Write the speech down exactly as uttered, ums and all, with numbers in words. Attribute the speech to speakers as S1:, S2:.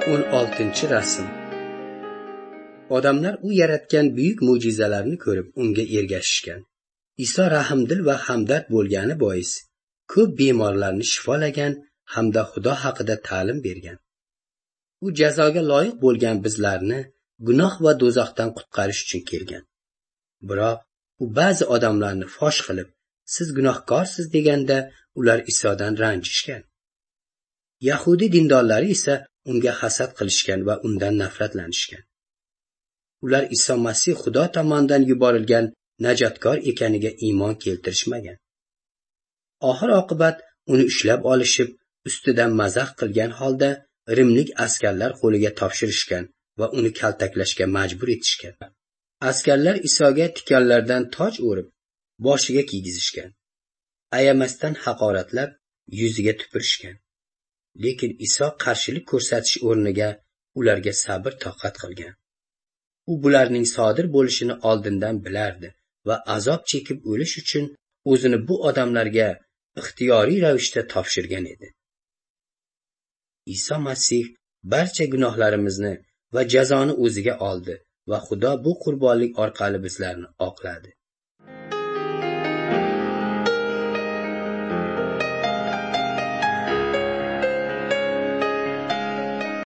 S1: o'n oltinchi rasm. Odamlar u yaratgan buyuk mo'jizalarni ko'rib unga ergashishgan. Iso rahmdil va hamdard bo'lgani bois ko'p bemorlarni shifolagan hamda Xudo haqida ta'lim bergan. U jazoga loyiq bo'lgan bizlarni gunoh va do'zaxdan qutqarish uchun kelgan. Biroq u ba'zi odamlarni fosh qilib, siz gunohkorsiz deganda ular Isodan ranjishgan. Yahudi dindorlari esa unga hasad qilishgan va undan nafratlanishgan. Ular Iso Masih Xudo tomonidan yuborilgan najotkor ekaniga iymon keltirishmagan. Oxir oqibat uni ushlab olishib, ustidan mazax qilgan holda Rimlik askarlar qo'liga topshirishgan va uni kaltaklashga majbur etishgan. Askarlar Isoga tikanlardan toj o'rib, boshiga kiygizishgan. Ayamasdan haqoratlab, yuziga tupurishgan. Lekin Iso qarshilik ko'rsatish o'rniga ularga sabr toqat qilgan. U bularning sodir bo'lishini oldindan bilardi va azob chekib o'lish uchun o'zini bu odamlarga ixtiyoriy ravishda topshirgan edi. Iso Masih barcha gunohlarimizni va jazoni o'ziga oldi va Xudo bu qurbonlik orqali bizlarni oqladi.